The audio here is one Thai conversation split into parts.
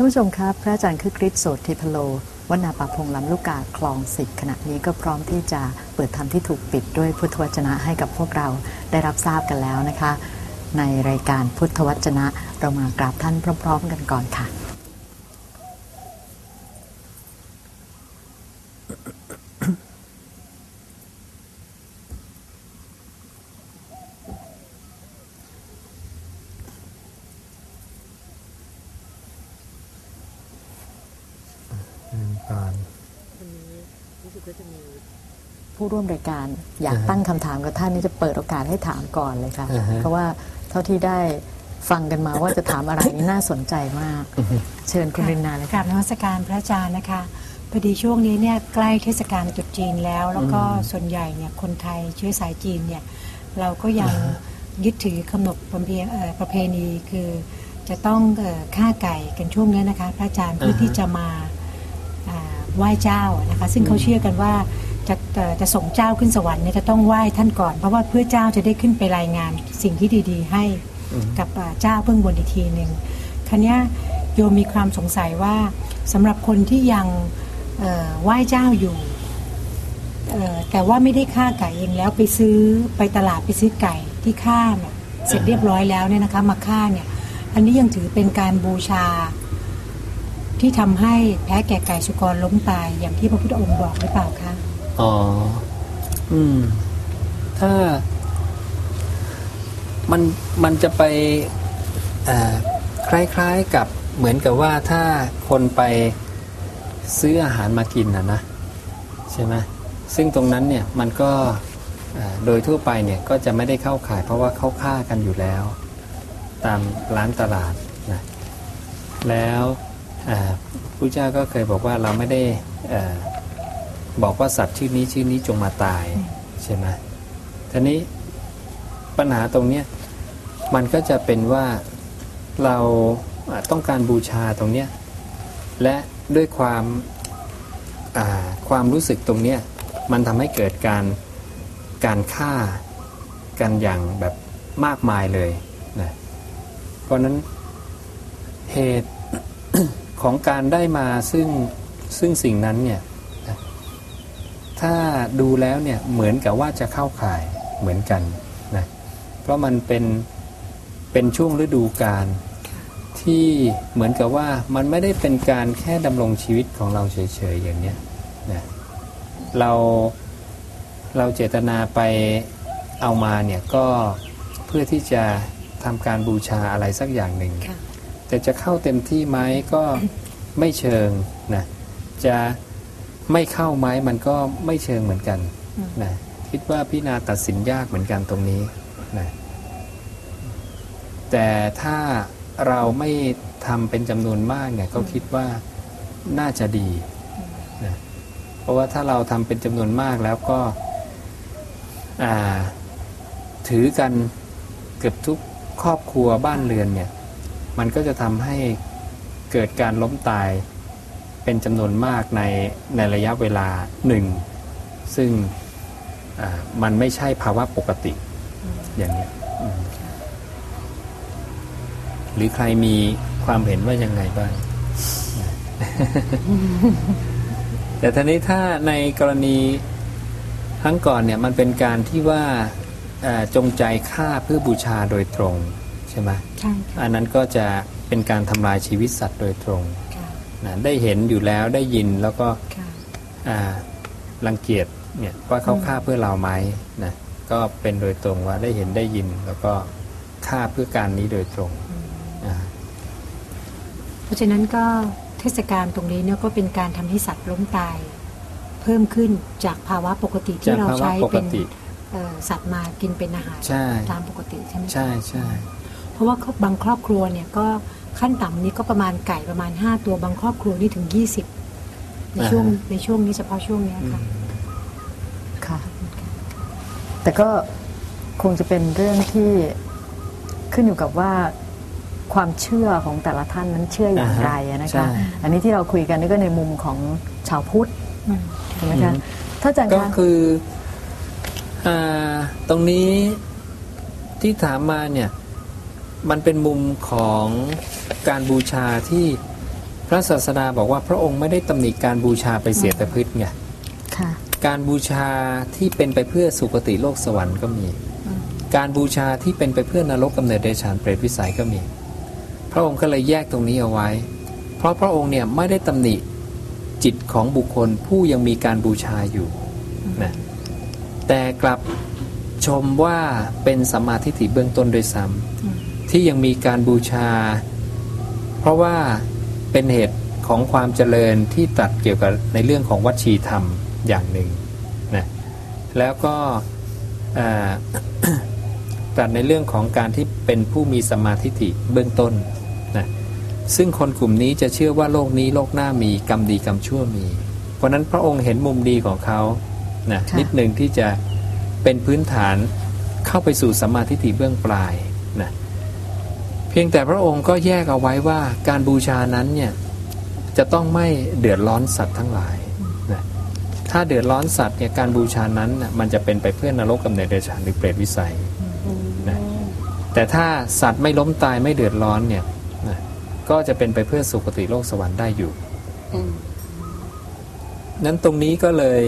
ผู้ชมครับพระอาจารย์คึกฤทธิ์โสติพโลวัดนาป่าพงลำลูกกาคลอง10ขณะนี้ก็พร้อมที่จะเปิดธรรมที่ถูกปิดด้วยพุทธวจนะให้กับพวกเราได้รับทราบกันแล้วนะคะในรายการพุทธวจนะเรามากราบท่านพร้อมๆกันก่อนค่ะผู้ร่วมรายการอยากตั้งคำถามกับท่านนี่จะเปิดโอกาสให้ถามก่อนเลยค่ะเพราะว่าเท่าที่ได้ฟังกันมาว่าจะถามอะไรนี่น่าสนใจมากเชิญคุณรินนาเลยค่ะกราบนมัสการพระอาจารย์นะคะพอดีช่วงนี้เนี่ยใกล้เทศกาลตรุษจีนแล้วก็ส่วนใหญ่เนี่ยคนไทยเชื้อสายจีนเนี่ยเราก็ยังยึดถือขนบประเพณีคือจะต้องฆ่าไก่กันช่วงนี้นะคะพระอาจารย์เพื่อที่จะมาไหว้เจ้านะคะซึ่งเขาเชื่อกันว่าจะส่งเจ้าขึ้นสวรรค์เนี่ยจะต้องไหว้ท่านก่อนเพราะว่าเพื่อเจ้าจะได้ขึ้นไปรายงานสิ่งที่ดีๆให้กับเจ้าเบื้องบนอีกทีหนึ่งคราวนี้โยมมีความสงสัยว่าสำหรับคนที่ยังไหว้เจ้าอยู่แต่ว่าไม่ได้ฆ่าไก่เองแล้วไปตลาดไปซื้อไก่ที่ฆ่าเนี่ยเสร็จเรียบร้อยแล้วเนี่ยนะคะมาฆ่าเนี่ยอันนี้ยังถือเป็นการบูชาที่ทำให้แพ้แก่ไก่สุกรล้มตายอย่างที่พระพุทธองค์บอกหรือเปล่าคะอ๋อถ้ามันจะไปคล้ายๆกับเหมือนกับว่าถ้าคนไปซื้ออาหารมากินนะใช่ไหมซึ่งตรงนั้นเนี่ยมันก็โดยทั่วไปเนี่ยก็จะไม่ได้เข้าข่ายเพราะว่าเขาฆ่ากันอยู่แล้วตามร้านตลาดนะแล้วพระเจ้าก็เคยบอกว่าเราไม่ได้บอกว่าสัตว์ชื่อนี้จงมาตายใช่ไหมทีนี้ปัญหาตรงเนี้ยมันก็จะเป็นว่าเราต้องการบูชาตรงเนี้ยและด้วยความรู้สึกตรงเนี้ยมันทำให้เกิดการฆ่ากันอย่างแบบมากมายเลยนะเพราะนั้นเหตุ ของการได้มาซึ่งสิ่งนั้นเนี่ยถ้าดูแล้วเนี่ยเหมือนกับว่าจะเข้าข่ายเหมือนกันนะเพราะมันเป็นช่วงฤดูกาลที่เหมือนกับว่ามันไม่ได้เป็นการแค่ดำรงชีวิตของเราเฉยๆอย่างเนี้ยนะเราเจตนาไปเอามาเนี่ยก็เพื่อที่จะทำการบูชาอะไรสักอย่างหนึ่งแต่จะเข้าเต็มที่ไหมก็ไม่เชิงนะจะไม่เข้าไหมมันก็ไม่เชิงเหมือนกันนะคิดว่าพิจารณาตัดสินยากเหมือนกันตรงนี้นะแต่ถ้าเราไม่ทำเป็นจำนวนมากเนี่ยก็คิดว่าน่าจะดีนะเพราะว่าถ้าเราทำเป็นจำนวนมากแล้วก็ถือกันเกือบทุกครอบครัวบ้านเรือนเนี่ยมันก็จะทำให้เกิดการล้มตายเป็นจำนวนมากในระยะเวลาหนึ่งซึ่งมันไม่ใช่ภาวะปกติอย่างนี้หรือใครมีความเห็นว่ายังไงบ้าง แต่ทีนี้ถ้าในกรณีครั้งก่อนเนี่ยมันเป็นการที่ว่าจงใจฆ่าเพื่อบูชาโดยตรงใช่ไหมใช่อันนั้นก็จะเป็นการทำลายชีวิตสัตว์โดยตรงนะได้เห็นอยู่แล้วได้ยินแล้วก็รังเกียจเนี่ยว่าเขาฆ่าเพื่อเราไหมนะก็เป็นโดยตรงว่าได้เห็นได้ยินแล้วก็ฆ่าเพื่อการนี้โดยตรงเพราะฉะนั้นก็เทศกาลตรงนี้เนี่ยก็เป็นการทำให้สัตว์ล้มตายเพิ่มขึ้นจากภาวะปกติที่เราใช้เป็นสัตว์มากินเป็นอาหารตามปกติใช่ไหมใช่ใช่เพราะว่าบางครอบครัวเนี่ยก็ขั้นต่ำนี้ก็ประมาณไก่ประมาณ5ตัวบางครอบครัวนี่ถึง20ในช่วงนี้เฉพาะช่วงนี้ค่ะค่ะแต่ก็คงจะเป็นเรื่องที่ขึ้นอยู่กับว่าความเชื่อของแต่ละท่านนั้นเชื่ออย่างไรนะคะอันนี้ที่เราคุยกันนี่ก็ในมุมของชาวพุทธใช่ไหมคะถ้าอาจารย์ก็คือตรงนี้ที่ถามมาเนี่ยมันเป็นมุมของการบูชาที่พระศาสดาบอกว่าพระองค์ไม่ได้ตำหนิการบูชาไปเสียแต่พืชไงการบูชาที่เป็นไปเพื่อสุคติโลกสวรรค์ก็มีการบูชาที่เป็นไปเพื่อนรกกำเนิดเดรัจฉานเปรตวิสัยก็มีพระองค์ก็เลยแยกตรงนี้เอาไว้เพราะพระองค์เนี่ยไม่ได้ตำหนิจิตของบุคคลผู้ยังมีการบูชาอยู่นะแต่กลับชมว่าเป็นสัมมาทิฏฐิเบื้องต้นโดยซ้ำที่ยังมีการบูชาเพราะว่าเป็นเหตุของความเจริญที่ตรัสเกี่ยวกับในเรื่องของวัชีธรรมอย่างหนึ่งนะแล้วก็ตรัสในเรื่องของการที่เป็นผู้มีสัมมาทิฏฐิเบื้องต้นนะซึ่งคนกลุ่มนี้จะเชื่อว่าโลกนี้โลกหน้ามีกรรมดีกรรมชั่วมีเพราะนั้นพระองค์เห็นมุมดีของเขานะนิดหนึ่งที่จะเป็นพื้นฐานเข้าไปสู่สัมมาทิฏฐิเบื้องปลายนะเพียงแต่พระองค์ก็แยกเอาไว้ว่าการบูชานั้นเนี่ยจะต้องไม่เดือดร้อนสัตว์ทั้งหลายนะถ้าเดือดร้อนสัตว์เนี่ยการบูชานั้นนะมันจะเป็นไปเพื่อนรกกำเนิดเดรัจฉานหรือเปรตวิสัยนะแต่ถ้าสัตว์ไม่ล้มตายไม่เดือดร้อนเนี่ยนะก็จะเป็นไปเพื่อสุคติโลกสวรรค์ได้อยู่นั้นตรงนี้ก็เลย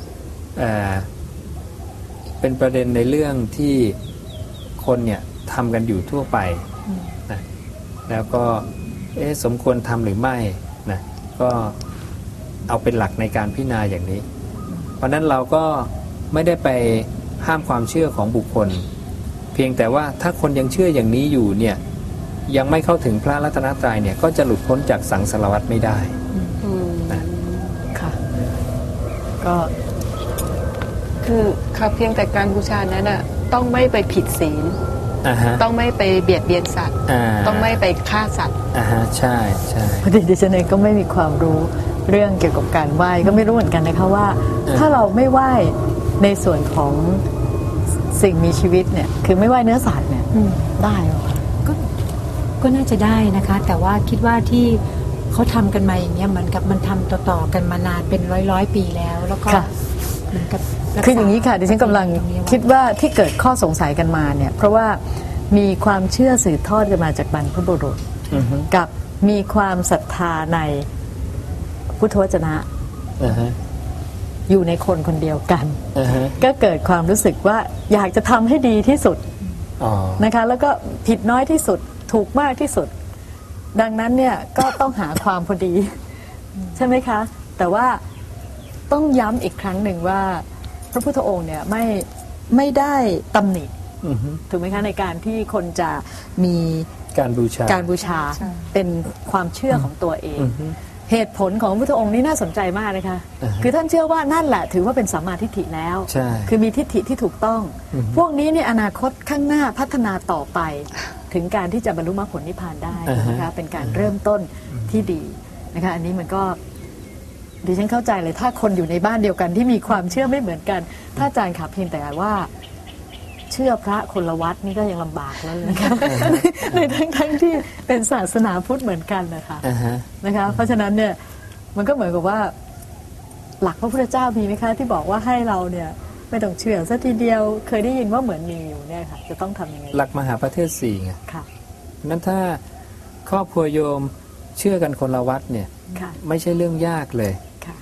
เป็นประเด็นในเรื่องที่คนเนี่ยทำกันอยู่ทั่วไปนะแล้วก็สมควรทำหรือไม่นะก็เอาเป็นหลักในการพิจารณาอย่างนี้เพราะนั้นเราก็ไม่ได้ไปห้ามความเชื่อของบุคคลเพียงแต่ว่าถ้าคนยังเชื่ออย่างนี้อยู่เนี่ยยังไม่เข้าถึงพระรัตนตรัยเนี่ยก็จะหลุดพ้นจากสังสารวัฏไม่ได้นะค่ะก็คือค่ะเพียงแต่การบูชานั้นน่ะต้องไม่ไปผิดศีลต้องไม่ไปเบียดเบียนสัตว์ต้องไม่ไปฆ่าสัตว์ใช่ใช่พอดีดิฉันเองก็ไม่มีความรู้เรื่องเกี่ยวกับการไหว้ก็ไม่รู้เหมือนกันนะคะว่าถ้าเราไม่ไหว้ในส่วนของสิ่งมีชีวิตเนี่ยคือไม่ไหว้เนื้อสัตว์เนี่ยได้หรอก็น่าจะได้นะคะแต่ว่าคิดว่าที่เขาทำกันมาอย่างเงี้ยเหมือนกับมันทำต่อๆกันมานานเป็นร้อยปีแล้วแล้วก็เหมือนกับคืออย่างนี้ค่ะดิฉันกำลังคิดว่าที่เกิดข้อสงสัยกันมาเนี่ยเพราะว่ามีความเชื่อสืบทอดกันมาจากบรรพบุรุษกับมีความศรัทธาในพุทธวจนะอยู่ในคนคนเดียวกันก็เกิดความรู้สึกว่าอยากจะทำให้ดีที่สุดนะคะแล้วก็ผิดน้อยที่สุดถูกมากที่สุดดังนั้นเนี่ยก็ต้องหาความพอดีใช่ไหมคะแต่ว่าต้องย้ำอีกครั้งหนึ่งว่าพระพุทธองค์เนี่ยไม่ได้ตำหนิถูกไหมคะในการที่คนจะมีการบูชาเป็นความเชื่อของตัวเองเหตุผลของพระพุทธองค์นี่น่าสนใจมากนะคะคือท่านเชื่อว่านั่นแหละถือว่าเป็นสัมมาทิฏฐิแล้วคือมีทิฏฐิที่ถูกต้องพวกนี้ในอนาคตข้างหน้าพัฒนาต่อไปถึงการที่จะบรรลุมรรคผลนิพพานได้นะคะเป็นการเริ่มต้นที่ดีนะคะอันนี้มันก็ดิฉันเข้าใจเลยถ้าคนอยู่ในบ้านเดียวกันที่มีความเชื่อไม่เหมือนกันถ้าอาจารย์ขับเพียงแต่ว่าเชื่อพระคนละวัดนี่ก็ยังลำบากแล้วนะคะในทั้งที่เป็นศาสนาพุทธเหมือนกันนะคะเพราะฉะนั้นเนี่ยมันก็เหมือนกับว่าหลักพระพุทธเจ้ามีไหมคะที่บอกว่าให้เราเนี่ยไม่ต้องเชื่อซะทีเดียวเคยได้ยินว่าเหมือนมีอยู่เนี่ยค่ะจะต้องทำยังไงหลักมหาประเทศ4ไงนั้นถ้าครอบครัวโยมเชื่อกันคนละวัดเนี่ยไม่ใช่เรื่องยากเลย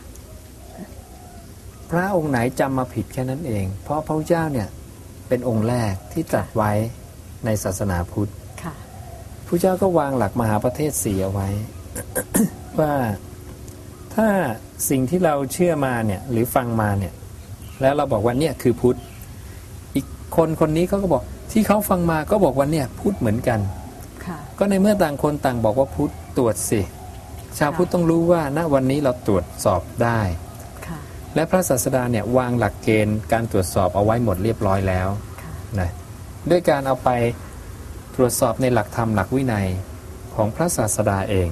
พระองค์ไหนจำมาผิดแค่นั้นเองเพราะพระพุทธเจ้าเนี่ยเป็นองค์แรกที่ตรัสไว้ในศาสนาพุทธพระเจ้าก็วางหลักมหาประเทศ4เอาไว้ ว่าถ้าสิ่งที่เราเชื่อมาเนี่ยหรือฟังมาเนี่ยแล้วเราบอกว่าเนี่ยคือพุทธอีกคนนี้เขาก็บอกที่เขาฟังมาก็บอกว่าเนี่ยพุทธเหมือนกันก็ในเมื่อต่างคนต่างบอกว่าพุทธตรวจสิชาวพุทธต้องรู้ว่าณวันนี้เราตรวจสอบได้และพระศาสดาเนี่ยวางหลักเกณฑ์การตรวจสอบเอาไว้หมดเรียบร้อยแล้วนะด้วยการเอาไปตรวจสอบในหลักธรรมหลักวินัยของพระศาสดาเอง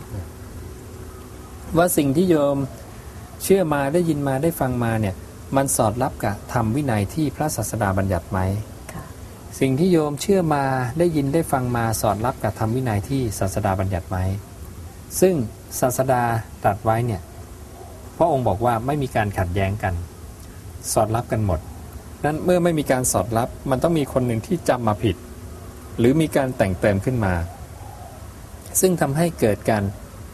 ว่าสิ่งที่โยมเชื่อมาได้ยินมาได้ฟังมาเนี่ยมันสอดรับกับธรรมวินัยที่พระศาสดาบัญญัติไหมสิ่งที่โยมเชื่อมาได้ยินได้ฟังมาสอดรับกับธรรมวินัยที่ศาสดาบัญญัติไหมซึ่งศาสดาตรัสไว้เนี่ยพระองค์บอกว่าไม่มีการขัดแย้งกันสอดรับกันหมดนั้นเมื่อไม่มีการสอดรับมันต้องมีคนหนึ่งที่จำมาผิดหรือมีการแต่งเติมขึ้นมาซึ่งทำให้เกิดการ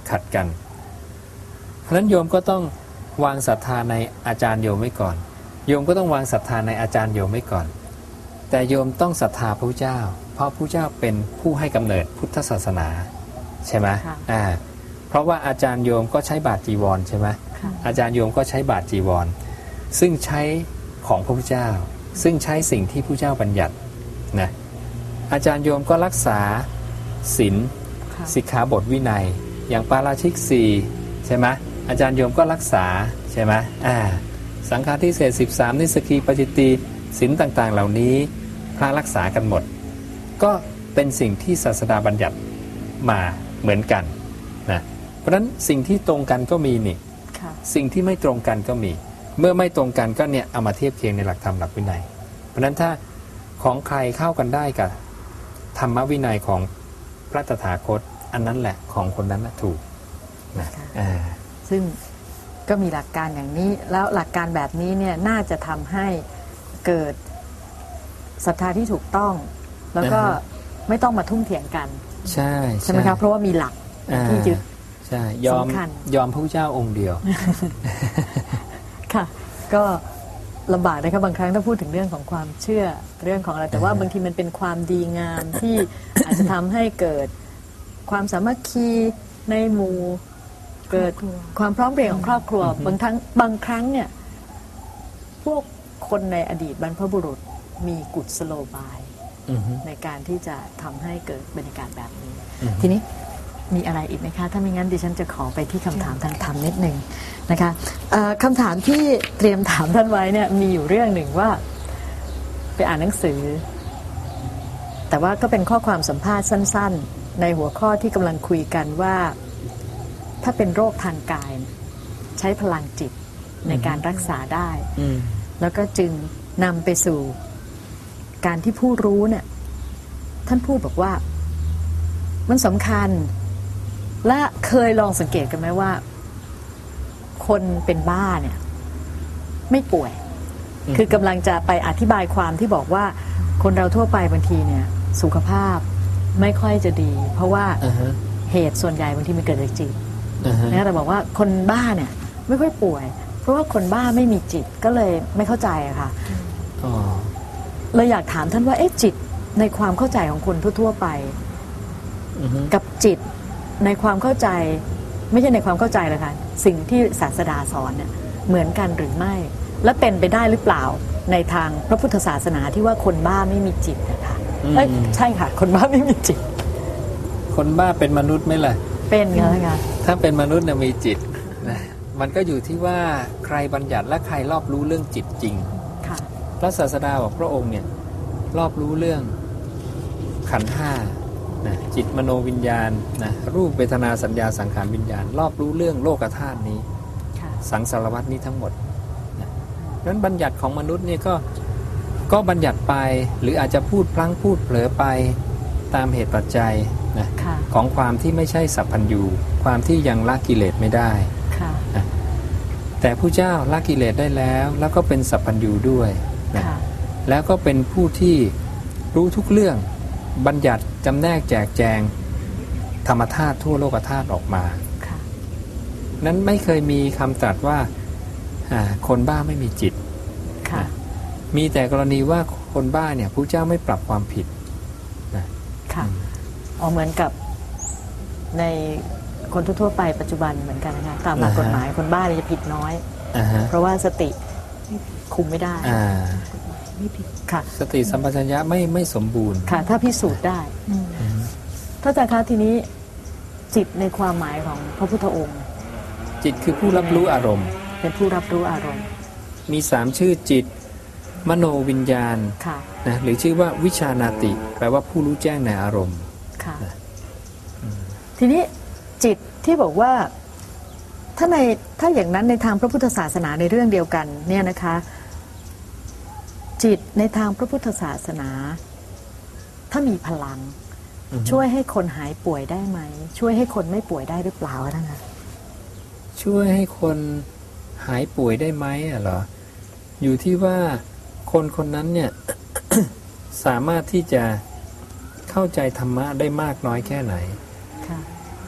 ขัดกันเพราะฉะนั้นโยมก็ต้องวางศรัทธาในอาจารย์โยมไว้ก่อนโยมก็ต้องวางศรัทธาในอาจารย์โยมไว้ก่อนแต่โยมต้องศรัทธาพระพุทธเจ้าเพราะพระพุทธเจ้าเป็นผู้ให้กำเนิดพุทธศาสนาใช่ไหมเพราะว่าอาจารย์โยมก็ใช้บาตรจีวรใช่ไหมอาจารย์โยมก็ใช้บาตรจีวรซึ่งใช้ของพระพุทธเจ้าซึ่งใช้สิ่งที่พระพุทธเจ้าบัญญัตินะอาจารย์โยมก็รักษาศีลสิกขาบทวินัยอย่างปาราชิก4ใช่ไหมอาจารย์โยมก็รักษาใช่ไหมสังฆาทิเศษ13นิสกีปจิตติศีลต่างๆเหล่านี้พระรักษากันหมดก็เป็นสิ่งที่ศาสดาบัญญัติมาเหมือนกันนะเพราะฉะนั้นสิ่งที่ตรงกันก็มีนี่สิ่งที่ไม่ตรงกันก็มีเมื่อไม่ตรงกันก็เนี่ยเอามาเทียบเคียงในหลักธรรมหลักวินัยเพราะฉะนั้นถ้าของใครเข้ากันได้กับธรรมวินัยของพระตถาคตอันนั้นแหละของคนนั้นถูกนะซึ่งก็มีหลักการอย่างนี้แล้วหลักการแบบนี้เนี่ยน่าจะทำให้เกิดศรัทธาที่ถูกต้องแล้วก็ไม่ต้องมาทุ่มเถียงกันใช่ไหมครับเพราะว่ามีหลักที่ยึดใช่ยอมพระเจ้าองค์เดียวค่ะก็ลำบากนะครับบางครั้งถ้าพูดถึงเรื่องของความเชื่อเรื่องของอะไรแต่ว่าบางทีมันเป็นความดีงามที่อาจจะทำให้เกิดความสามัคคีในหมู่เกิดความพร้อมเพรียงของครอบครัวบางครั้งเนี่ยพวกคนในอดีตบรรพบุรุษมีกุศโลบายในการที่จะทำให้เกิดบรรยากาศแบบนี้ทีนี้มีอะไรอีกไหมคะถ้าไม่งั้นดิฉันจะขอไปที่คำถามทางธรรมนิดนึงนะคะคำถามที่เตรียมถามท่านไว้เนี่ยมีอยู่เรื่องหนึ่งว่าไปอ่านหนังสือแต่ว่าก็เป็นข้อความสัมภาษณ์สั้นๆในหัวข้อที่กำลังคุยกันว่าถ้าเป็นโรคทางกายใช้พลังจิตในการรักษาได้แล้วก็จึงนำไปสู่การที่ผู้รู้เนี่ยท่านพูดบอกว่ามันสำคัญและเคยลองสังเกตกันไหมว่าคนเป็นบ้าเนี่ยไม่ป่วยคือกำลังจะไปอธิบายความที่บอกว่าคนเราทั่วไปบางทีเนี่ยสุขภาพไม่ค่อยจะดีเพราะว่าเหตุส่วนใหญ่บางทีมันเกิดจากจิตนะแต่บอกว่าคนบ้าเนี่ยไม่ค่อยป่วยเพราะว่าคนบ้าไม่มีจิตก็เลยไม่เข้าใจอะค่ะเลยอยากถามท่านว่าจิตในความเข้าใจของคนทั่วๆไปกับจิตในความเข้าใจไม่ใช่ในความเข้าใจเลยค่ะสิ่งที่ศาสดาสอนเนี่ยเหมือนกันหรือไม่และเป็นไปได้หรือเปล่าในทางพระพุทธศาสนาที่ว่าคนบ้าไม่มีจิตนะคะใช่ค่ะคนบ้าไม่มีจิตคนบ้าเป็นมนุษย์ไหมล่ะเป็นค่ะถ้าเป็นมนุษย์เนี่ยมีจิตนะมันก็อยู่ที่ว่าใครบัญญัติและใครรอบรู้เรื่องจิตจริงพระศาสดาบอกพระองค์เนี่ยรอบรู้เรื่องขันธ์ห้านะจิตมโนวิญญาณนะรูปเวทนาสัญญาสังขารวิญญาณรอบรู้เรื่องโลกธาตุนี้สังสารวัฏนี้ทั้งหมดนะนั้นบัญญัติของมนุษย์เนี่ยก็บัญญัติไปหรืออาจจะพูดพลั้งพูดเผลอไปตามเหตุปัจจัยนะของความที่ไม่ใช่สัพพัญญูความที่ยังละกิเลสไม่ได้นะแต่ผู้เจ้าละกิเลสได้แล้วก็เป็นสัพพัญญูด้วยนะแล้วก็เป็นผู้ที่รู้ทุกเรื่องบัญญัติจำแนกแจกแจงธรรมธาตุทั่วโลกธาตุออกมานั้นไม่เคยมีคำตรัสว่าคนบ้าไม่มีจิตมีแต่กรณีว่าคนบ้าเนี่ยพระเจ้าไม่ปรับความผิดนะค่ะเหมือนกับในคนทั่วไปปัจจุบันเหมือนกันนะคะตามหลักกฎหมายคนบ้าจะผิดน้อยเพราะว่าสติคุมไม่ได้ไม่ผิดค่ะสติสัมปชัญญะไม่สมบูรณ์ค่ะถ้าพิสูจน์ได้ท่านอาจารย์คะทีนี้จิตในความหมายของพระพุทธองค์จิตคือผู้รับรู้อารมณ์เป็นผู้รับรู้อารมณ์มี3ชื่อจิตมโนวิญญาณนะหรือชื่อว่าวิชานาติแปลว่าผู้รู้แจ้งในอารมณ์ค่ะทีนี้จิตที่บอกว่าถ้าอย่างนั้นในทางพระพุทธศาสนาในเรื่องเดียวกันเนี่ยนะคะจิตในทางพระพุทธศาสนาถ้ามีพลังช่วยให้คนหายป่วยได้ไหมช่วยให้คนไม่ป่วยได้หรือเปล่าท่านคะช่วยให้คนหายป่วยได้ไหมเหรออยู่ที่ว่าคนนั้นเนี่ย สามารถที่จะเข้าใจธรรมะได้มากน้อยแค่ไหนเพ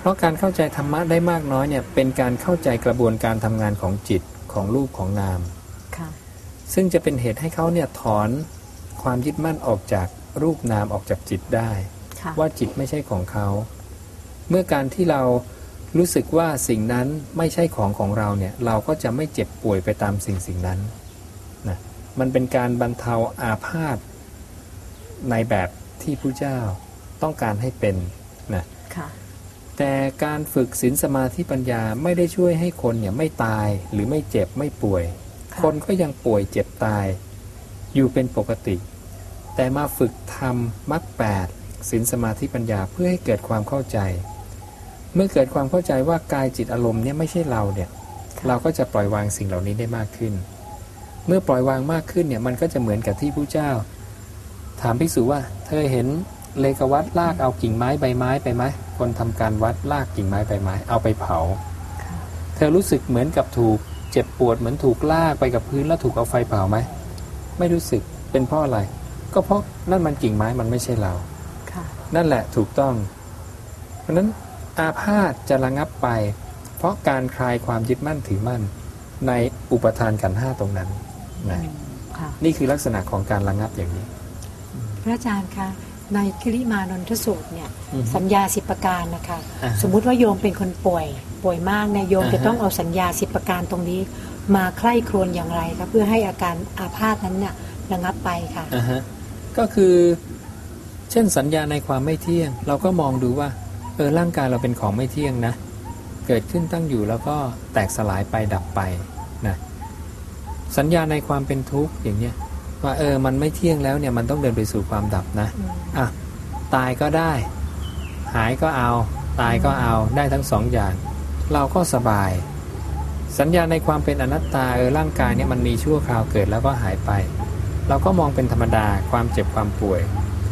ราะการเข้าใจธรรมะได้มากน้อยเนี่ยเป็นการเข้าใจกระบวนการทำงานของจิตของรูปของนามซึ่งจะเป็นเหตุให้เขาเนี่ยถอนความยึดมั่นออกจากรูปนามออกจากจิตได้ว่าจิตไม่ใช่ของเขาเมื่อการที่เรารู้สึกว่าสิ่งนั้นไม่ใช่ของเราเนี่ยเราก็จะไม่เจ็บป่วยไปตามสิ่งนั้นนะมันเป็นการบรรเทาอาพาธในแบบที่พระเจ้าต้องการให้เป็นนะแต่การฝึกศีลสมาธิปัญญาไม่ได้ช่วยให้คนเนี่ยไม่ตายหรือไม่เจ็บไม่ป่วยคนก็ยังป่วยเจ็บตายอยู่เป็นปกติแต่มาฝึกทำมรรค8ศีลสมาธิปัญญาเพื่อให้เกิดความเข้าใจเมื่อเกิดความเข้าใจว่ากายจิตอารมณ์เนี่ยไม่ใช่เราเนี่ยเราก็จะปล่อยวางสิ่งเหล่านี้ได้มากขึ้นเมื่อปล่อยวางมากขึ้นเนี่ยมันก็จะเหมือนกับที่พระเจ้าถามภิกษุว่าเธอเห็นเลกวัฏลากเอากิ่งไม้ใบไม้ไปไหมคนทำการวัดลากกิ่งไม้ใบไม้เอาไปเผาเธอรู้สึกเหมือนกับถูกเจ็บปวดเหมือนถูกลากไปกับพื้นแล้วถูกเอาไฟเผาไหมไม่รู้สึกเป็นเพราะอะไรก็เพราะนั่นมันกิ่งไม้มันไม่ใช่เรานั่นแหละถูกต้องเพราะนั้นอาพาธจะระงับไปเพราะการคลายความยึดมั่นถือมั่นในอุปทานขันธ์5ตรงนั้นนะนี่คือลักษณะของการระงับอย่างนี้พระอาจารย์คะในคิริมานนทสูตรเนี่ยสัญญา10ประการนะคะสมมุติว่าโยมเป็นคนป่วยมากเนี่ยโยมจะต้องเอาสัญญา10ประการตรงนี้มาใคร่ครวญอย่างไรคะเพื่อให้อาการอาพาธนั้นเนี่ยระงับไปค่ะก็คือเช่นสัญญาในความไม่เที่ยงเราก็มองดูว่าร่างกายเราเป็นของไม่เที่ยงนะเกิดขึ้นตั้งอยู่แล้วก็แตกสลายไปดับไปนะสัญญาในความเป็นทุกข์อย่างเนี้ยว่ามันไม่เที่ยงแล้วเนี่ยมันต้องเดินไปสู่ความดับนะตายก็ได้หายก็เอาตายก็เอาได้ทั้งสองอย่างเราก็สบายสัญญาในความเป็นอนัตตาร่างกายเนี่ยมันมีชั่วคราวเกิดแล้วก็หายไปเราก็มองเป็นธรรมดาความเจ็บความป่วย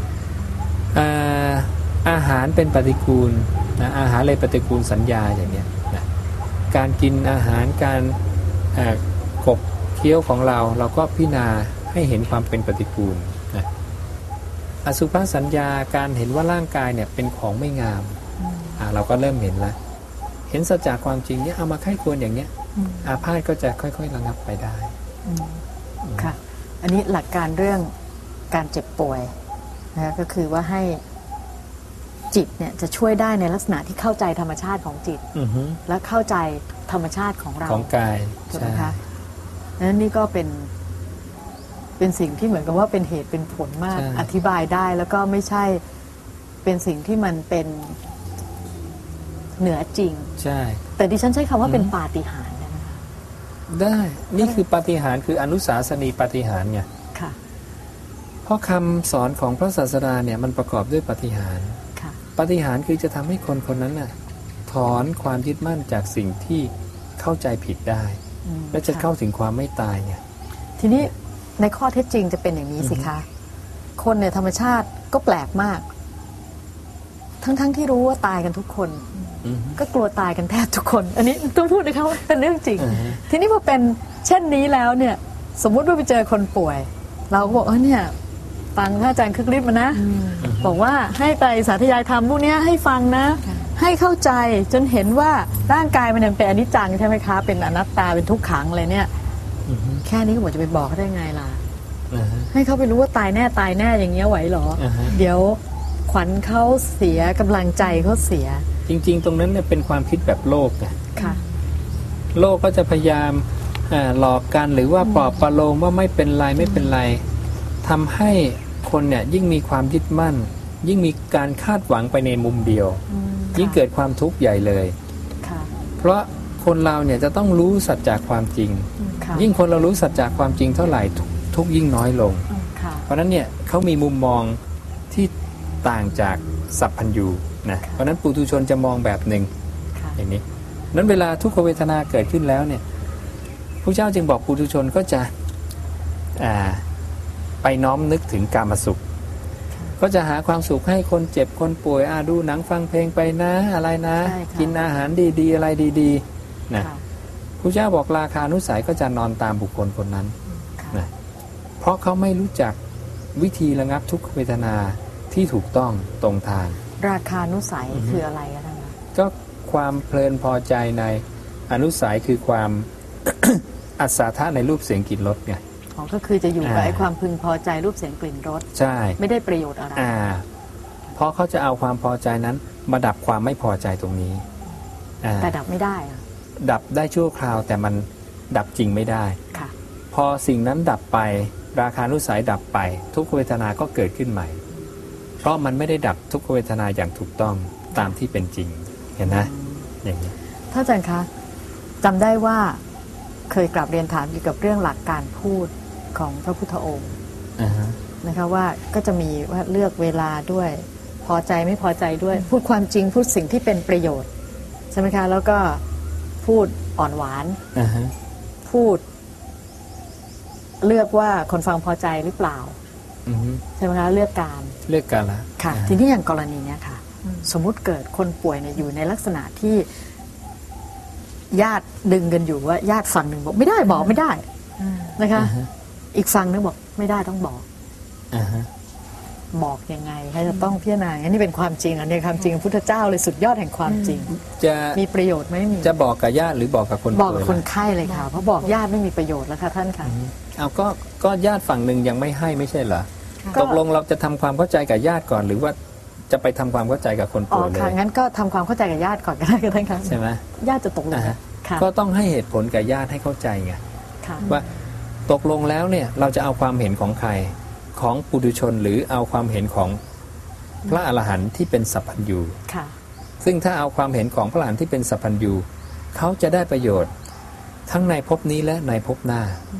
อาหารเป็นปฏิกูลนะอาหารเลยปฏิกูลสัญญาอย่างเนี้ยนะการกินอาหารการขบเคี้ยวของเราก็พิจารณาให้เห็นความเป็นปฏิกูลนะอสุภสัญญาการเห็นว่าร่างกายเนี่ยเป็นของไม่งามเราก็เริ่มเห็นแล้วเห็นสัจจะความจริงเนี่ยเอามาไข้ควรอย่างเนี้ยอาพาธก็จะค่อยๆระงับไปได้ค่ะอันนี้หลักการเรื่องการเจ็บป่วยนะก็คือว่าให้จิตเนี่ยจะช่วยได้ในลักษณะที่เข้าใจธรรมชาติของจิตและเข้าใจธรรมชาติของเราของกายถูกไหมคะนั้นนี่ก็เป็นสิ่งที่เหมือนกับว่าเป็นเหตุเป็นผลมากอธิบายได้แล้วก็ไม่ใช่เป็นสิ่งที่มันเป็นเหนือจริงใช่แต่ดิฉันใช้คำว่าเป็นปาฏิหาริย์นะคะได้นี่คือปาฏิหาริย์คืออนุสาสนีปาฏิหาริย์ไงค่ะเพราะคำสอนของพระศาสดาเนี่ยมันประกอบด้วยปาฏิหาริย์ปาฏิหาริย์คือจะทำให้คนคนนั้นน่ะถอนความยึดมั่นจากสิ่งที่เข้าใจผิดได้และจะเข้าถึงความไม่ตายเนี่ยทีนี้ในข้อเท็จจริงจะเป็นอย่างนี้สิคะคนในธรรมชาติก็แปลกมากทั้งที่รู้ว่าตายกันทุกคนก็กลัวตายกันแทบทุกคนอันนี้ต้องพูดนะคะว่าเป็นเรื่องจริงทีนี้พอเป็นเช่นนี้แล้วเนี่ยสมมุติว่าไปเจอคนป่วยเราก็บอกเนี่ยฟังท่านอาจารย์คึกฤทธิ์มานะบอกว่าให้ไปสาธยายธรรมพวกนี้ให้ฟังนะให้เข้าใจจนเห็นว่าร่างกายมันเป็นอนิจจังใช่ไหมคะเป็นอนัตตาเป็นทุกขังอะไรเนี่ยแค่นี้ก็บอกจะไปบอกเขาได้ไงล่ะให้เขาไปรู้ว่าตายแน่อย่างเงี้ยไหวหรอเดี๋ยวขวัญเขาเสียกำลังใจเขาเสียจริงๆตรงนั้นเนี่ยเป็นความคิดแบบโลกไงโลกก็จะพยายามหลอกกันหรือว่าปลอบประโลมว่าไม่เป็นไรทำให้คนเนี่ยยิ่งมีความยึดมั่นยิ่งมีการคาดหวังไปในมุมเดียวยิ่งเกิดความทุกข์ใหญ่เลยเพราะคนเราเนี่ยจะต้องรู้สัจจะความจริงยิ่งคนเรารู้สัจจะความจริงเท่าไหร่ทุกข์ยิ่งน้อยลงเพราะนั้นเนี่ยเขามีมุมมองที่ต่างจากสัพพัญญูนะเพราะนั้นปุถุชนจะมองแบบหนึ่งอย่างนี้นั้นเวลาทุกขเวทนาเกิดขึ้นแล้วเนี่ยพระเจ้าจึงบอกปุถุชนก็จะไปน้อมนึกถึงกามสุขก็จะหาความสุขให้คนเจ็บคนป่วยดูหนังฟังเพลงไปนะอะไรนะกินอาหารดีๆอะไรดีๆนะพระเจ้าบอกราคานุสัยก็จะนอนตามบุคคลคนนั้นนะเพราะเขาไม่รู้จักวิธีระงับทุกขเวทนาที่ถูกต้องตรงทางราคานุสัยคืออะไรคะท่านก็ความเพลินพอใจในอนุสัยคือความ อัศทะในรูปเสียงกลิ่นรสไงก็คือจะอยู่กับไอ้ความพึงพอใจรูปเสียงกลิ่นรสใช่ไม่ได้ประโยชน์อะไรเพราะเขาจะเอาความพอใจนั้นมาดับความไม่พอใจตรงนี้แต่ดับไม่ได้ดับได้ชั่วคราวแต่มันดับจริงไม่ได้พอสิ่งนั้นดับไปราคานุสัยดับไปทุกขเวทนาก็เกิดขึ้นใหม่เพราะมันไม่ได้ดับทุกขเวทนาอย่างถูกต้องตามที่เป็นจริงเห็นนะอย่างนี้ท่านอาจารย์คะจำได้ว่าเคยกลับเรียนถามเกี่ยวกับเรื่องหลักการพูดของพระพุทธองค์นะคะว่าก็จะมีว่าเลือกเวลาด้วยพอใจไม่พอใจด้วยพูดความจริงพูดสิ่งที่เป็นประโยชน์ใช่ไหมคะแล้วก็พูดอ่อนหวานพูดเลือกว่าคนฟังพอใจหรือเปล่าใช่ไหมคะเลือกการละค่ะทีนี้อย่างกรณีเนี้ยค่ะสมมุติเกิดคนป่วยเนี่ยอยู่ในลักษณะที่ญาติดึงกันอยู่ว่าญาติฝั่งหนึ่งบอกไม่ได้บอกไม่ได้นะคะอีกฝั่งนึงบอกไม่ได้ต้องบอกบอกยังไงให้จะต้องพิจารณาอันนี้เป็นความจริงอันนี้ความจริงพุทธเจ้าเลยสุดยอดแห่งความจริงจะมีประโยชน์ไหมมีจะบอกกับญาติหรือบอกกับคนป่วยบอกกับคนไข้เลยค่ะเพราะบอกญาติไม่มีประโยชน์แล้วค่ะท่านค่ะเอาก็ญาติฝั่งหนึ่งยังไม่ให้ไม่ใช่เหรอตกลงเราจะทำความเข้าใจกับญาติก่อนหรือว่าจะไปทำความเข้าใจกับคนป่วยเลยค่ะงั้นก็ทำความเข้าใจกับญาติก่อนก็ได้ค่ะท่านค่ะใช่ไหมญาติจะตกลงก็ต้องให้เหตุผลกับญาติให้เข้าใจไงว่าตกลงแล้วเนี่ยเราจะเอาความเห็นของใครของปุถุชนหรือเอาความเห็นของพระอรหันต์ที่เป็นสัพพัญญูซึ่งถ้าเอาความเห็นของพระอรหันต์ที่เป็นสัพพัญญูเขาจะได้ประโยชน์ทั้งในภพนี้และในภพหน้า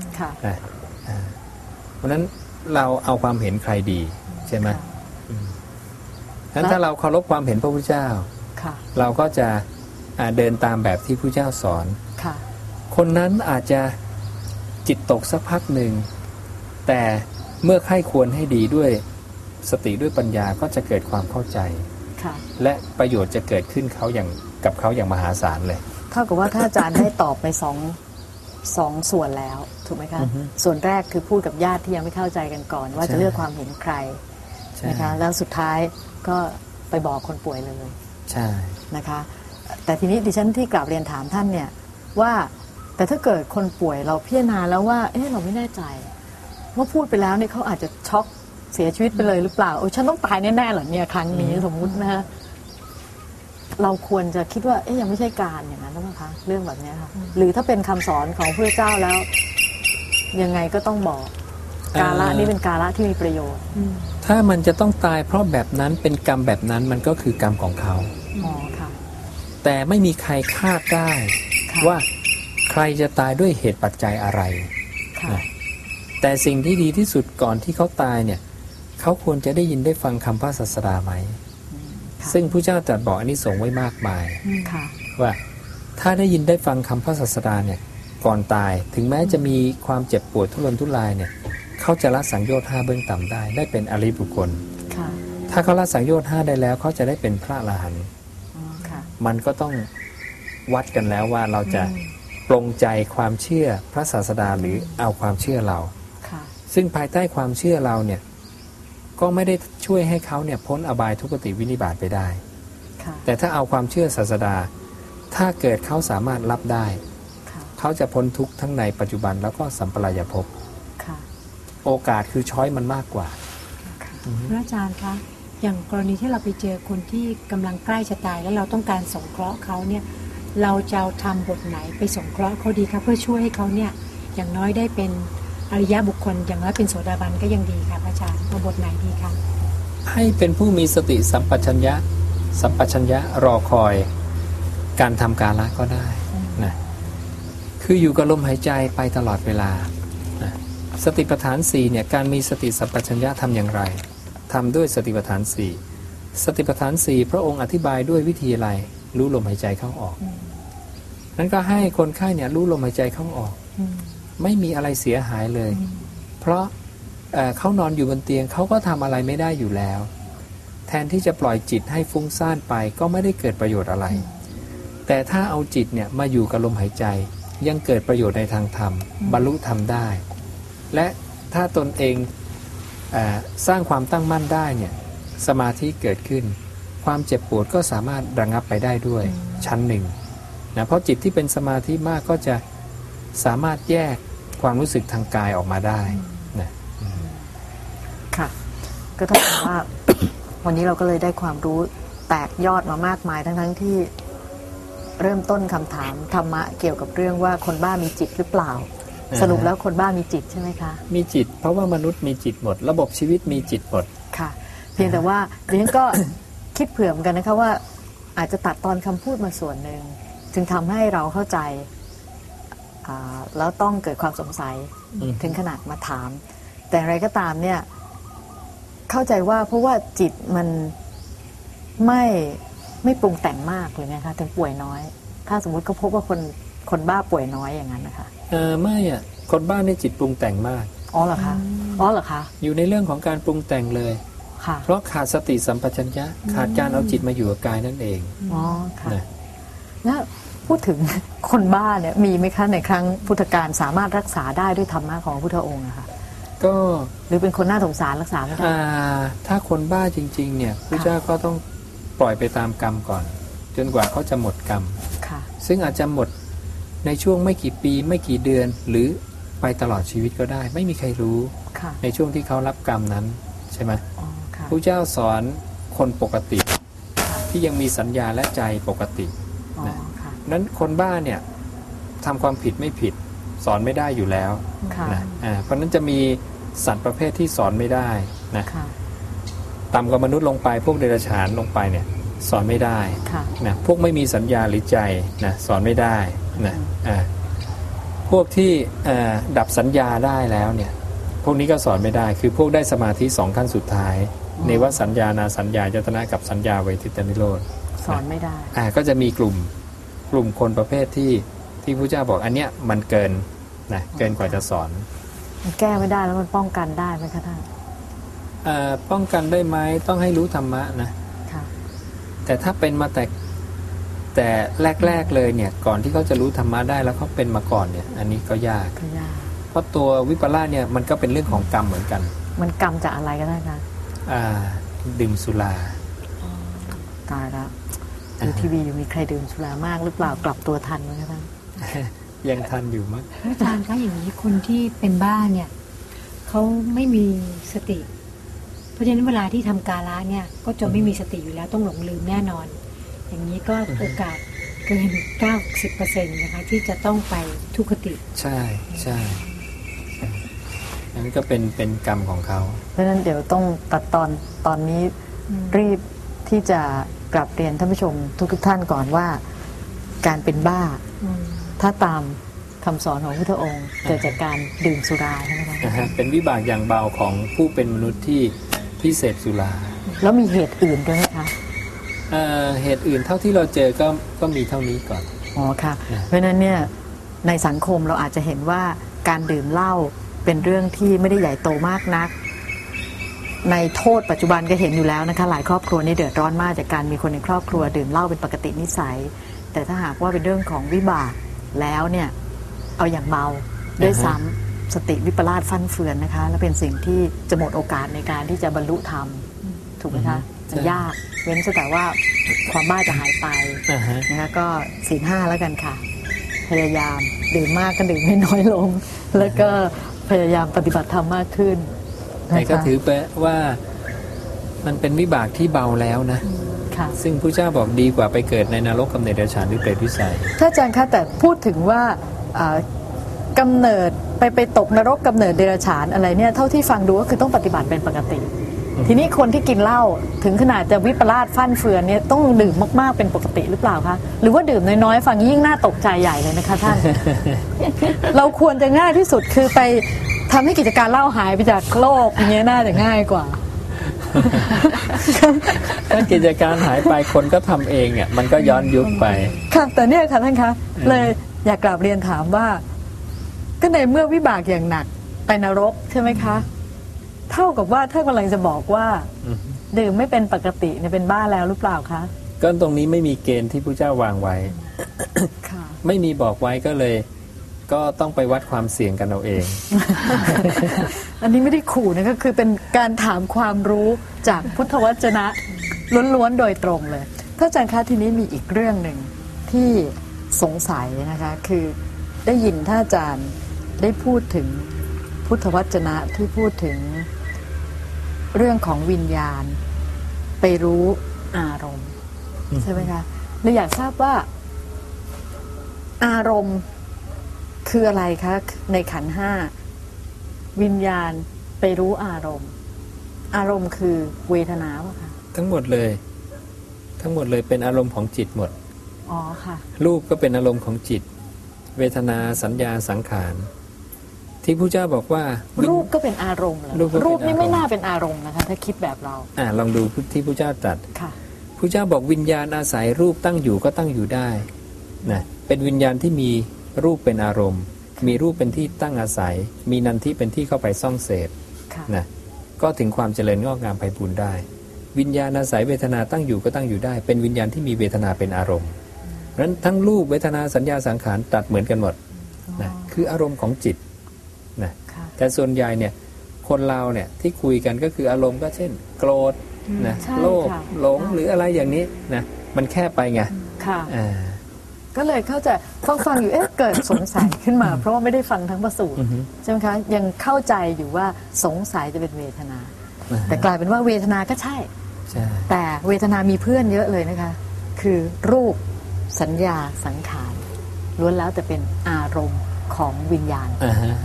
เพราะนั้นเราเอาความเห็นใครดีใช่ไหมฉะนั้นถ้าเราเคารพความเห็นพระพุทธเจ้าเราก็จะเดินตามแบบที่พระพุทธเจ้าสอนคนนั้นอาจจะจิตตกสักพักหนึ่งแต่เมื่อใคร่ควรให้ดีด้วยสติด้วยปัญญาก็จะเกิดความเข้าใจและประโยชน์จะเกิดขึ้นกับเขาอย่างมหาศาลเลยเท่ากับว่าถ้าอาจารย์ได้ตอบไปสองส่วนแล้วถูกไหมคะส่วนแรกคือพูดกับญาติที่ยังไม่เข้าใจกันก่อนว่าจะเลือกความเห็นใครนะคะแล้วสุดท้ายก็ไปบอกคนป่วยเลยใช่นะคะแต่ทีนี้ดิฉันที่กราบเรียนถามท่านเนี่ยว่าแต่ถ้าเกิดคนป่วยเราพิจารณาแล้วว่าเราไม่แน่ใจว่าพูดไปแล้วเนี่ยเขาอาจจะช็อกเสียชีวิตไปเลยหรือเปล่าฉันต้องตายแน่ๆเหรอเนี่ยครั้งนี้สมมุตินะฮะเราควรจะคิดว่ายังไม่ใช่การอย่างนั้นหรือเปล่าคะเรื่องแบบนี้ค่ะหรือถ้าเป็นคำสอนของพระเจ้าแล้วยังไงก็ต้องบอกกาละนี่เป็นกาละที่มีประโยชน์ถ้ามันจะต้องตายเพราะแบบนั้นเป็นกรรมแบบนั้นมันก็คือกรรมของเขาค่ะแต่ไม่มีใครคาดได้ว่าใครจะตายด้วยเหตุปัจจัยอะไรแต่สิ่งที่ดีที่สุดก่อนที่เขาตายเนี่ยเขาควรจะได้ยินได้ฟังคำพระศาสดาไหมซึ่งพระเจ้าตรัสบอกอานิสงส์ไว้มากมายว่าถ้าได้ยินได้ฟังคำพระศาสดาเนี่ยก่อนตายถึงแม้จะมีความเจ็บปวดทุรนทุรายเนี่ยเขาจะละสังโยชน์5เบื้องต่ำได้เป็นอริยบุคคลถ้าเขาละสังโยชน์5ได้แล้วเขาจะได้เป็นพระอรหันต์มันก็ต้องวัดกันแล้วว่าเราจะปรงใจความเชื่อพระศาสดาหรือเอาความเชื่อเราซึ่งภายใต้ความเชื่อเราเนี่ยก็ไม่ได้ช่วยให้เขาเนี่ยพ้นอบายทุกขติวินิบาตไปได้แต่ถ้าเอาความเชื่อศาสดาถ้าเกิดเขาสามารถรับได้เขาจะพ้นทุกข์ทั้งในปัจจุบันแล้วก็สัมปรายภพโอกาสคือช้อยมันมากกว่าพระอาจารย์คะอย่างกรณีที่เราไปเจอคนที่กำลังใกล้จะตายแล้วเราต้องการสงเคราะห์เขาเนี่ยเราจะทำบทไหนไปสงเคราะห์เขาดีคะเพื่อช่วยให้เขาเนี่ยอย่างน้อยได้เป็นอริยบุคคลอย่างน้อยเป็นโสดาบันก็ยังดีค่ะพระอาจารย์เอาบทไหนดีคะให้เป็นผู้มีสติสัมปชัญญะรอคอยการทำกาละก็ได้นะคืออยู่กับลมหายใจไปตลอดเวลาสติปัฏฐาน4เนี่ยการมีสติสัมปชัญญะทำอย่างไรทำด้วยสติปัฏฐาน4สติปัฏฐาน4พระองค์อธิบายด้วยวิธีอะไรรู้ลมหายใจเข้าออกนั้นก็ให้คนไข้เนี่ยรู้ลมหายใจเข้าออกไม่มีอะไรเสียหายเลยเพราะเขานอนอยู่บนเตียงเขาก็ทำอะไรไม่ได้อยู่แล้วแทนที่จะปล่อยจิตให้ฟุ้งซ่านไปก็ไม่ได้เกิดประโยชน์อะไรแต่ถ้าเอาจิตเนี่ยมาอยู่กับลมหายใจยังเกิดประโยชน์ในทางธรรมบรรลุธรรมได้และถ้าตนเองสร้างความตั้งมั่นได้เนี่ยสมาธิเกิดขึ้นความเจ็บปวดก็สามารถระงับไปได้ด้วยชั้นหนึ่งนะเพราะจิตที่เป็นสมาธิมากก็จะสามารถแยกความรู้สึกทางกายออกมาได้นะค่ะก็ต้องบอกว่า วันนี้เราก็เลยได้ความรู้แตกยอดมามากมายทั้งที่เริ่มต้นคำถามธรรมะเกี่ยวกับเรื่องว่าคนบ้ามีจิตหรือเปล่าสรุปแล้วคนบ้ามีจิตใช่ไหมคะมีจิตเพราะว่ามนุษย์มีจิตหมดระบบชีวิตมีจิตหมดค่ะเพียงแต่ว่าดิฉันก็ คิดเผื่อเหมือนกันนะคะว่าอาจจะตัดตอนคำพูดมาส่วนหนึ่งจึงทำให้เราเข้าใจแล้วต้องเกิดความสงสัยถึงขนาดมาถามแต่อะไรก็ตามเนี่ยเข้าใจว่าเพราะว่าจิตมันไม่ปรุงแต่งมากเลยนะคะถึงป่วยน้อยถ้าสมมุติเขาพบว่าคนบ้าป่วยน้อยอย่างนั้นนะคะไม่อ่ะคนบ้าในจิตปรุงแต่งมากอ๋อเหรอคะอ๋อเหรอคะอยู่ในเรื่องของการปรุงแต่งเลยเพราะขาดสติสัมปชัญญะขาดการเอาจิตมาอยู่กับกายนั่นเองอ๋อค่ะแล้วพูดถึงคนบ้าเนี่ยมีไหมคะในครั้งพุทธกาลสามารถรักษาได้ด้วยธรรมะของพระพุทธองค์นะคะก็หรือเป็นคนน่าสงสารรักษาไม่ได้ถ้าคนบ้าจริงๆเนี่ยพระเจ้าก็ต้องปล่อยไปตามกรรมก่อนจนกว่าเขาจะหมดกรรมซึ่งอาจจะหมดในช่วงไม่กี่ปีไม่กี่เดือนหรือไปตลอดชีวิตก็ได้ไม่มีใครรู้ในช่วงที่เขารับกรรมนั้นใช่ไหมพระเจ้าสอนคนปกติที่ยังมีสัญญาและใจปกตินั้นคนบ้าเนี่ยทำความผิดไม่ผิดสอนไม่ได้อยู่แล้วนะเพราะนั้นจะมีสัตว์ประเภทที่สอนไม่ได้นะต่ำกว่ามนุษย์ลงไปพวกเดรัจฉานลงไปเนี่ยสอนไม่ได้นะพวกไม่มีสัญญาหรือใจนะสอนไม่ได้นะพวกที่ดับสัญญาได้แล้วเนี่ยพวกนี้ก็สอนไม่ได้คือพวกได้สมาธิ2ขั้นสุดท้ายเนวสัญญานาสัญญายตนะกับสัญญาเวทิตนิโรธสอนไม่ได้ก็จะมีกลุ่มคนประเภทที่พระเจ้าบอกอันเนี้ยมันเกินนะเกินกว่าจะสอนมันแก้ไม่ได้แล้วมันป้องกันได้ไหมคะท่านป้องกันได้ไหมต้องให้รู้ธรรมะนะแต่ถ้าเป็นมาแต่แรกเลยเนี่ยก่อนที่เขาจะรู้ธรรมะได้แล้วเขาเป็นมาก่อนเนี่ยอันนี้ก็ยากเพราะตัววิปลาสเนี่ยมันก็เป็นเรื่องของกรรมเหมือนกันมันกรรมจากอะไรก็ได้คะดื่มสุราตายแล้วดูทีวีอยู่มีใครดื่มสุรามากหรือเปล่ากลับตัวทันไหมคะท่านยังทันอยู่มั้งอาจารย์คะอย่างนี้คนที่เป็นบ้าเนี่ยเขาไม่มีสติเพราะฉะนั้นเวลาที่ทำกาละเนี่ยก็จะไม่มีสติอยู่แล้วต้องหลงลืมแน่นอนอย่างนี้ก็โอกาสเกิน 90% นะคะที่จะต้องไปทุกขติใช่ใช่นั่นก็เป็นกรรมของเขาเพราะฉะนั้นเดี๋ยวต้องตัดตอนนี้รีบที่จะกลับเรียนท่านผู้ชมทุกท่านก่อนว่าการเป็นบ้าถ้าตามคำสอนของพระพุทธองค์เกิดจากการดื่มสุราใช่ไหมคะเป็นวิบากอย่างเบาของผู้เป็นมนุษย์ที่เสพสุราแล้วมีเหตุอื่นด้วยไหมคะเหตุอื่นเท่าที่เราเจอก็มีเท่านี้ก่อนอ๋อค่ะเพราะฉะนั้นเนี่ยในสังคมเราอาจจะเห็นว่าการดื่มเหล้าเป็นเรื่องที่ไม่ได้ใหญ่โตมากนักในโทษปัจจุบันก็เห็นอยู่แล้วนะคะหลายครอบครัวนี่เดือดร้อนมากจากการมีคนในครอบครัวดื่มเหล้าเป็นปกตินิสัยแต่ถ้าหากว่าเป็นเรื่องของวิบากแล้วเนี่ยเอาอย่างเบาด้วยซ้ำสติวิปลาสฟั่นเฟือนนะคะและเป็นสิ่งที่จะหมดโอกาสในการที่จะบรรลุธรรมถูกไหมคะจะยากเว้นแต่ว่าความบ้าจะหายไปนะคะก็ศีล 5แล้วกันค่ะพยายามดื่มมากก็ดื่มให้น้อยลงแล้วก็พยายามปฏิบัติธรรมมากขึ้นแต่ก็ถือไปว่ามันเป็นวิบากที่เบาแล้วนะซึ่งพระเจ้าบอกดีกว่าไปเกิดในนรกกำเนิดเดรัจฉานหรือเปรตวิสัยถ้าอาจารย์คะแต่พูดถึงว่ากำเนิดไปตกนรกกำเนิดเดรัจฉานอะไรเนี่ยเท่าที่ฟังดูก็คือต้องปฏิบัติเป็นปกติทีนี้คนที่กินเหล้าถึงขนาดจะวิปลาสฟั่นเฟือนเนี่ยต้องดื่มมากๆเป็นปกติหรือเปล่าคะหรือว่าดื่มน้อยๆฟังยิ่งน่าตกใจใหญ่เลยนะคะท่าน เราควรจะง่ายที่สุดคือไปทำให้กิจการเหล้าหายไปจากโลกอย่างเงี้ยน่าจะง่ายกว่าถ้ากิจการหายไปคนก็ทำเองเนี่ยมันก็ย้อนยุคไปค่ะแต่เนี่ยค่ะท่านคะเลยอยากกราบเรียนถามว่าก็ในเมื่อวิบากอย่างหนักไปนรกใช่ไหมคะเท่ากับว่าถ้ากำลังจะบอกว่าดื่มไม่เป็นปกติเนี่ยเป็นบ้าแล้วหรือเปล่าคะก็ตรงนี้ไม่มีเกณฑ์ที่พระเจ้าวางไว้ไม่มีบอกไว้ก็เลยก็ต้องไปวัดความเสี่ยงกันเอาเองอันนี้ไม่ได้ขู่นะคะคือเป็นการถามความรู้จากพุทธวจนะล้วนๆโดยตรงเลยท่านอาจารย์คะทีนี้มีอีกเรื่องหนึ่งที่สงสัยนะคะคือได้ยินท่านอาจารย์ได้พูดถึงพุทธวจนะที่พูดถึงเรื่องของวิญญาณไปรู้อารมณ์ใช่ไหมคะเราอยากทราบว่าอารมณ์คืออะไรคะในขันธ์ห้าวิญญาณไปรู้อารมณ์อารมณ์คือเวทนาป่ะคะทั้งหมดเลยเป็นอารมณ์ของจิตหมดอ๋อค่ะรูปก็เป็นอารมณ์ของจิตเวทนาสัญญาสังขารที่พระเจ้าบอกว่ารูปก็เป็นอารมณ์เหรอรูปนี่ไม่น่าเป็นอารมณ์นะคะถ้าคิดแบบเราลองดูที่พระเจ้าตรัสค่ะพระเจ้าบอกวิญญาณอาศัยรูปตั้งอยู่ก็ตั้งอยู่ได้นะเป็นวิญญาณที่มีรูปเป็นอารมณ์มีรูปเป็นที่ตั้งอาศัยมีนันทิเป็นที่เข้าไปซ่องเสพนะก็ถึงความเจริญงอกงามไพบูลย์ได้วิญญาณอาศัยเวทนาตั้งอยู่ก็ตั้งอยู่ได้เป็นวิญญาณที่มีเวทนาเป็นอารมณ์เพราะฉะนั้นทั้งรูปเวทนาสัญญาสังขารตัดเหมือนกันหมดนะคืออารมณ์ของจิตนะแต่ส่วนใหญ่เนี่ยคนเราเนี่ยที่คุยกันก็คืออารมณ์ก็เช่นโกรธนะโลภหลงหรืออะไรอย่างนี้นะมันแค่ไปไงก็เลยเข้าใจฟังอยู่เกิดสงสัยขึ้นมาเพราะว่าไม่ได้ฟังทั้งพระสูตรใช่ไหมคะยังเข้าใจอยู่ว่าสงสัยจะเป็นเวทนาแต่กลายเป็นว่าเวทนาก็ใช่แต่เวทนามีเพื่อนเยอะเลยนะคะคือรูปสัญญาสังขารล้วนแล้วแต่เป็นอารมณ์ของวิญญาณ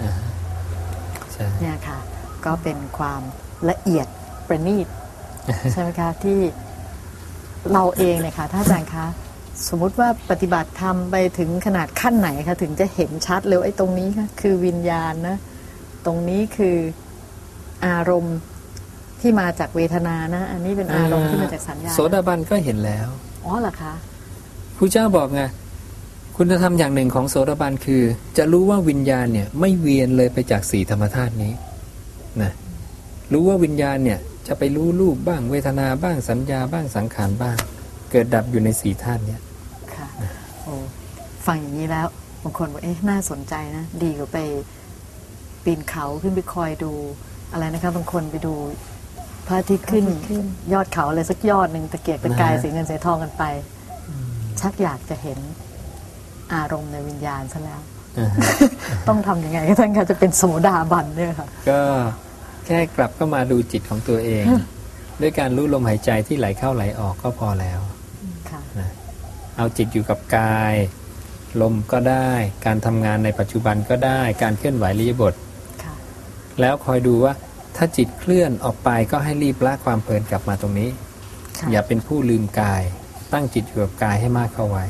เนี่ยค่ะก็เป็นความละเอียดประณีตใช่ไหมคะที่เราเองเนี่ยค่ะท่านอาจารย์คะสมมุติว่าปฏิบัติธรรมไปถึงขนาดขั้นไหนคะถึงจะเห็นชัดเลยไอ้ตรงนี้ค่ะคือวิญญาณนะตรงนี้คืออารมณ์ที่มาจากเวทนานะอันนี้เป็นอารมณ์ที่มาจากสัญญาโสดาบันก็เห็นแล้วอ๋อเหรอคะพระเจ้าบอกไงคุณธรรมอย่างหนึ่งของโสดาบันคือจะรู้ว่าวิญญาณเนี่ยไม่เวียนเลยไปจากสี่ธรรมธาตุนี้นะรู้ว่าวิญญาณเนี่ยจะไปรู้รูปบ้างเวทนาบ้างสัญญาบ้างสังขารบ้างเกิดดับอยู่ในสี่ธาตุเนี่ยค่ะโอ้ฟังอย่างนี้แล้วบางคนบอกน่าสนใจนะดีกว่าไปปีนเขาขึ้นไปคอยดูอะไรนะคะบางคนไปดูพระอาทิตย์ขึ้นยอดเขาอะไรสักยอดหนึ่งตะเกียกตะกายสีเงินสีทองกันไปชักอยากจะเห็นอารมณ์ในวิญญาณซะแล้วต้องทำยังไงท่านคะจะเป็นโสดาบันเนี่ยค่ะก็แค่กลับเข้ามาดูจิตของตัวเองด้วยการรู้ลมหายใจที่ไหลเข้าไหลออกก็พอแล้วเอาจิตอยู่กับกายลมก็ได้การทำงานในปัจจุบันก็ได้การเคลื่อนไหวอิริยาบถแล้วคอยดูว่าถ้าจิตเคลื่อนออกไปก็ให้รีบละความเพลินกลับมาตรงนี้อย่าเป็นผู้ลืมกายตั้งจิตอยู่กับกายให้มากเข้าไว้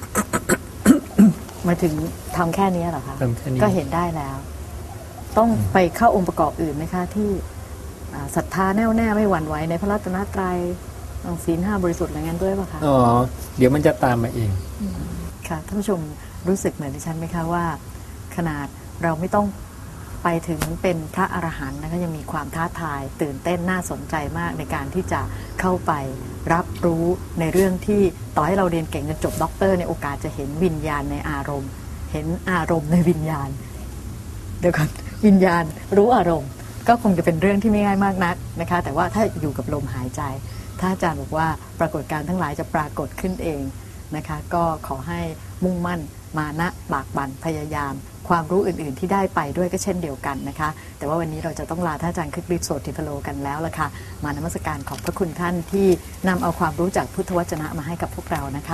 มาถึงทำแค่นี้เหรอคะก็เห็นได้แล้วต้องไปเข้าองค์ประกอบอื่นไหมคะที่ศรัทธาแน่วแน่ไม่หวั่นไหวในพระรัตนตรัยศีลห้าบริสุทธิ์อะไรงั้นด้วยป่ะคะอ๋อเดี๋ยวมันจะตามมาเองค่ะท่านผู้ชมรู้สึกเหมือนดิฉันไหมคะว่าขนาดเราไม่ต้องไปถึงเป็นพระอรหันต์นะคะยังมีความท้าทายตื่นเต้นน่าสนใจมากในการที่จะเข้าไปรับรู้ในเรื่องที่ต่อให้เราเรียนเก่งจนจบด็อกเตอร์ในโอกาสจะเห็นวิญญาณในอารมณ์เห็นอารมณ์ในวิญญาณเดี๋ยวก่อนวิญญาณรู้อารมณ์ก็คงจะเป็นเรื่องที่ไม่ง่ายมากนักนะคะแต่ว่าถ้าอยู่กับลมหายใจถ้าอาจารย์บอกว่าปรากฏการณ์ทั้งหลายจะปรากฏขึ้นเองนะคะก็ขอให้มุ่งมั่นมานะบากบั่นพยายามความรู้อื่นๆที่ได้ไปด้วยก็เช่นเดียวกันนะคะแต่ว่าวันนี้เราจะต้องลาท่านอาจารย์คึกฤทธิ์โสติพโลกันแล้วล่ะค่ะมานมัสการขอบพระคุณท่านที่นำเอาความรู้จากพุทธวจนะมาให้กับพวกเรานะคะ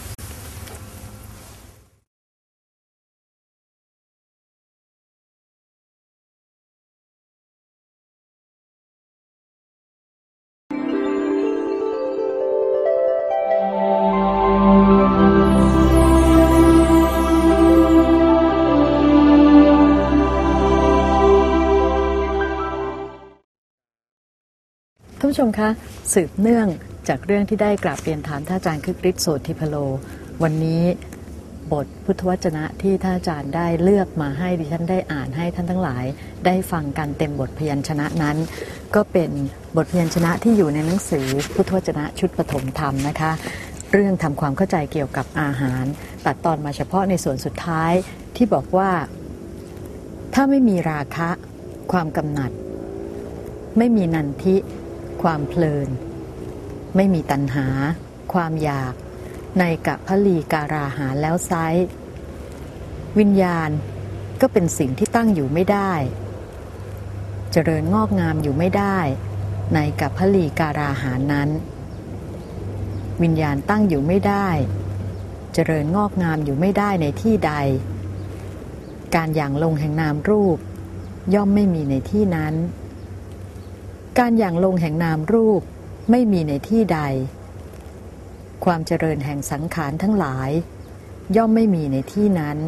ท่านผู้ชมคะสืบเนื่องจากเรื่องที่ได้กราบเรียนถามท่านอาจารย์คึกฤทธิ์โสติพโลวันนี้บทพุทธวจนะที่ท่านอาจารย์ได้เลือกมาให้ดิฉันได้อ่านให้ท่านทั้งหลายได้ฟังกันเต็มบทพยัญชนะนั้นก็เป็นบทพยัญชนะที่อยู่ในหนังสือพุทธวจนะชุดปฐมธรรมนะคะเรื่องทำความเข้าใจเกี่ยวกับอาหารตัดตอนมาเฉพาะในส่วนสุดท้ายที่บอกว่าถ้าไม่มีราคะความกำหนัดไม่มีนันทิความเพลินไม่มีตัณหาความอยากในกัพพลีการาหารแล้วไซร้วิญญาณก็เป็นสิ่งที่ตั้งอยู่ไม่ได้เจริญงอกงามอยู่ไม่ได้ในกัพพลีการาหารนั้นวิญญาณตั้งอยู่ไม่ได้เจริญงอกงามอยู่ไม่ได้ในที่ใดการหยั่งลงแห่งนามรูปย่อมไม่มีในที่นั้นการหยั่งลงแห่งนามรูปไม่มีในที่ใดความเจริญแห่งสังขารทั้งหลายย่อมไม่มีในที่นั้น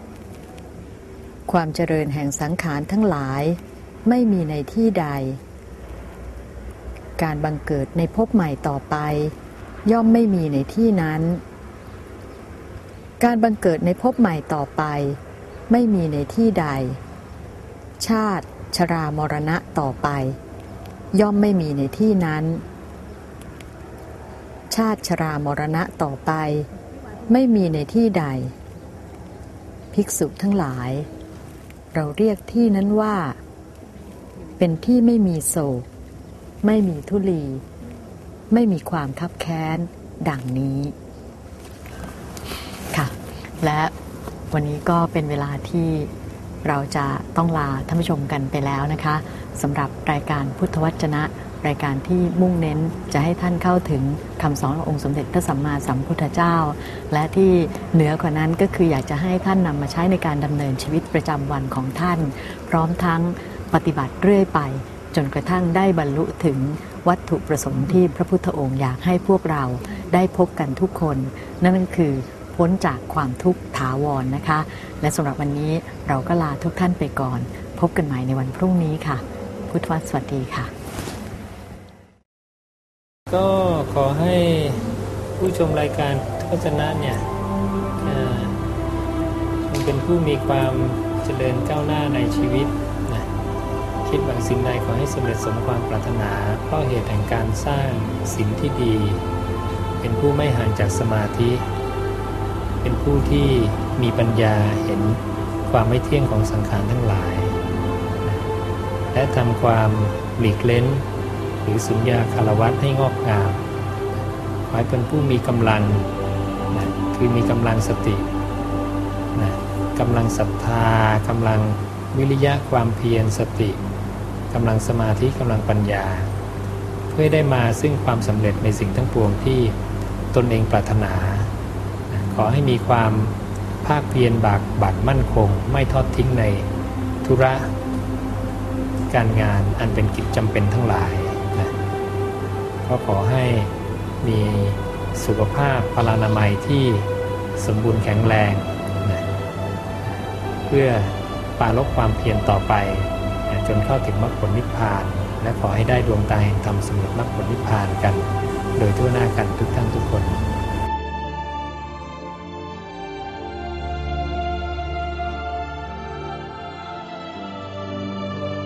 ความเจริญแห่งสังขารทั้งหลายไม่มีในที่ใดการบังเกิดในภพใหม่ต่อไปย่อมไม่มีในที่นั้นการบังเกิดในภพใหม่ต่อไปไม่มีในที่ใดชาติชรามรณะต่อไปย่อมไม่มีในที่นั้นชาติชรามรณะต่อไปไม่มีในที่ใดภิกษุทั้งหลายเราเรียกที่นั้นว่าเป็นที่ไม่มีโศกไม่มีทุลีไม่มีความคับแค้นดังนี้ค่ะและวันนี้ก็เป็นเวลาที่เราจะต้องลาท่านผู้ชมกันไปแล้วนะคะสำหรับรายการพุทธวจนะรายการที่มุ่งเน้นจะให้ท่านเข้าถึงคำสอนขององค์สมเด็จพระสัมมาสัมพุทธเจ้าและที่เหนือกว่านั้นก็คืออยากจะให้ท่านนำมาใช้ในการดำเนินชีวิตประจำวันของท่านพร้อมทั้งปฏิบัติเรื่อยไปจนกระทั่งได้บรรลุถึงวัตถุประสงค์ที่พระพุทธองค์อยากให้พวกเราได้พบกันทุกคนนั่นก็คือพ้นจากความทุกข์ถาวรนะคะและสำหรับวันนี้เราก็ลาทุกท่านไปก่อนพบกันใหม่ในวันพรุ่งนี้ค่ะพุทธวสวัสดีค่ะก็ขอให้ผู้ชมรายการพุทธวจนะเนี่ยเป็นผู้มีความเจริญก้าวหน้าในชีวิตนะคิดหวังสิ่งใดขอให้สำเร็จสมความปรารถนาเพราะเหตุแห่งการสร้างศีลที่ดีเป็นผู้ไม่ห่างจากสมาธิเป็นผู้ที่มีปัญญาเห็นความไม่เที่ยงของสังขารทั้งหลายและทำความหลีกเล้นหรือสุญญาคารวัตให้งอกงามขอให้เป็นผู้มีกำลังนะคือมีกำลังสตินะกำลังศรัทธากำลังวิริยะความเพียรสติกำลังสมาธิกำลังปัญญาเพื่อได้มาซึ่งความสำเร็จในสิ่งทั้งปวงที่ตนเองปรารถนาขอให้มีความภาคเพียรบากบั่นมั่นคงไม่ทอดทิ้งในธุระการงานอันเป็นกิจจำเป็นทั้งหลายนะก็ขอให้มีสุขภาพพลานามัยที่สมบูรณ์แข็งแรงนะเพื่อปรารภความเพียรต่อไปนะจนเข้าถึงมรรคผลนิพพานและขอให้ได้ดวงตาแห่งธรรมสำเร็จมรรคผลนิพพานกันโดยทั่วหน้ากันทุกท่านทุกคน